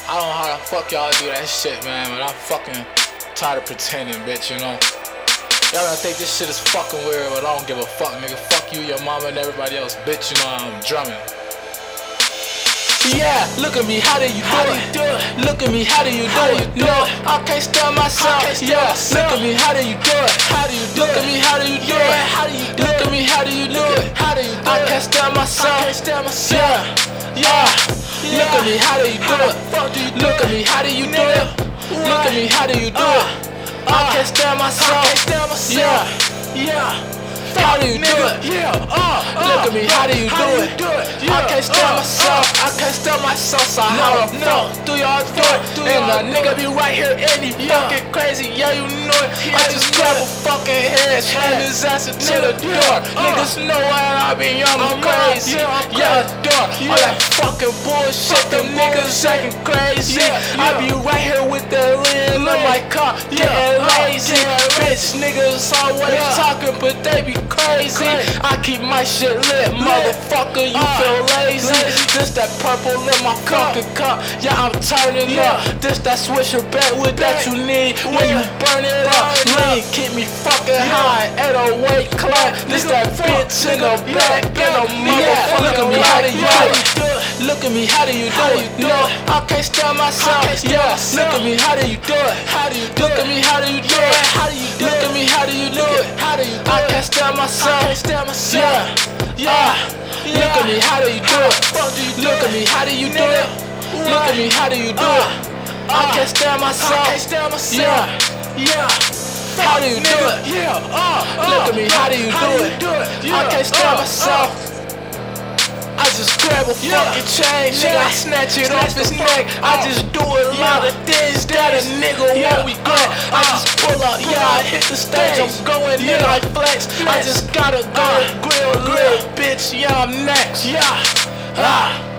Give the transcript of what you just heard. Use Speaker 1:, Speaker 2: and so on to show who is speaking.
Speaker 1: I don't know how the fuck y'all do that shit, man, but I'm fucking tired of pretending, bitch, you know. Y'all gonna think this shit is fucking weird, but I don't give a fuck, nigga. Fuck you, your mama, and everybody else, bitch, you know I'm drumming. Yeah, look at me, how do you do it? Look at me, how do you do it? No, I can't stand myself. Yeah, look at me, how do you do it? Look at me, how do you do it? Look at me, how do you do it? I can't stand myself. Yeah, look at me, how do you do it? Look at me, how do you do it? Look at me, how do you do it? I can't stand myself. Yeah. How do you do it? Look at me, how do you do it? I can't stand myself, so how the fuck do y'all do it? And a nigga be right here and he fucking crazy, yeah you know it. I just grab a fucking head, slam his ass into the door. Niggas know what I be, I'm crazy, yeah door. All that fucking bullshit, them niggas acting crazy. I be right here with the lid in my car, getting lazy. Bitch niggas always talking, but they be crazy. I keep my shit lit, motherfucker, you feel lazy. This that purple in my fucking cup, yeah I'm turning up. This that Swisher Bentwood that you need when you burn it up. Lean, keep me fucking high, 808 climb. This that bitch in the back, and a motherfucker. Look at me, how do you do it? Look at me, how do you do it? No, I can't stand myself. Yeah, look at me, how do you do it? Look at me, how do you do it? Look at me, how do you do it? I can't stand myself. Yeah. Look at me, how do you do it? Look at me, how do you do it? Look at me, how do you do it? I can't stand myself. Yeah. How do you do it? Look at me, how do you do it? I can't stand myself. I just grab a fucking chain, nigga, I snatch it off his neck. I just do a lot of things that a nigga won't regret. I just pull up, I hit the stage, I'm going in like flex. I just gotta go grill, bitch, I'm next,